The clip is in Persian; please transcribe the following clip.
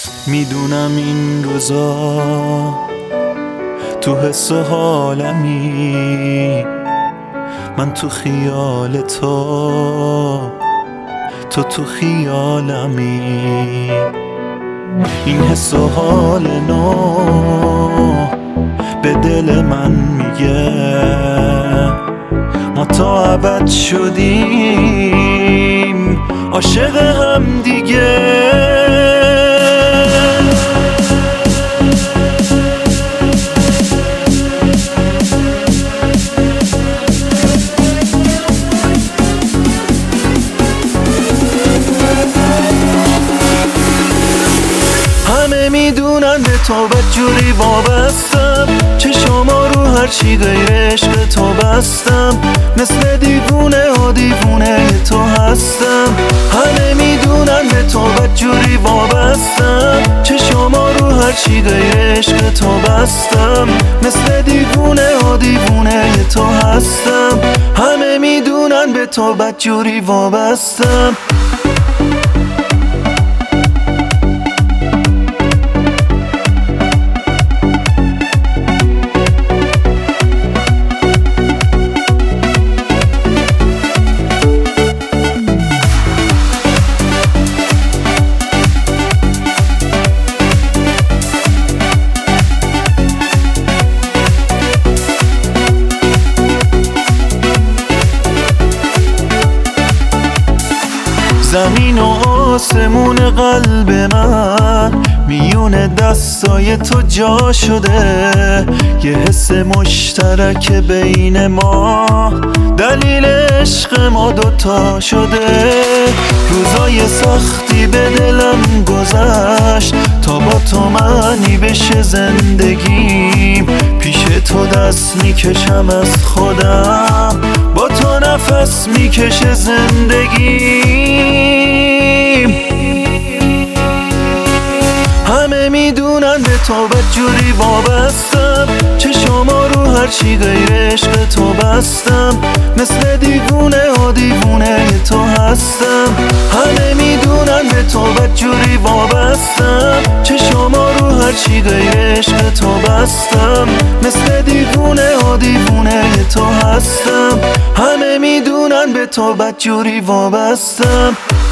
میدونم این روزا تو حس و حالمی، من تو خیال تو تو خیالمی. این حس و حال نو به دل من میگه ما تا ابد شدیم عاشق هم دیگه. همه میدونن به تو بدجوری وابستم، چشما رو هرچی غیر عشق تو بستم، مثل دیوونه و دیوونه تو هستم. همه میدونن به تو بدجوری وابستم، چشما رو هرچی غیر عشق تو بستم، مثل دیوونه و دیوونه تو هستم. همه میدونن به تو بدجوری وابستم. زمین و آسمون قلب من میون دستای تو جا شده، یه حس مشترک بین ما دلیل عشق ما دوتا شده. روزای سختی به دلم گذشت تا با تو معنی بشه زندگیم، پیش تو دست میکشم از خودم، با تو نفس میکشه زندگیم. همه میدونن به تو بدجوری وابستم، چشما رو هرچی غیر عشق تو بستم، مثل دیوونه و دیوونه تو هستم. همه میدونن به تو بدجوری وابستم، چشما رو هرچی غیر عشق تو بستم، مثل دیوونه و دیوونه تو هستم. همه میدونن به تو بدجوری وابستم.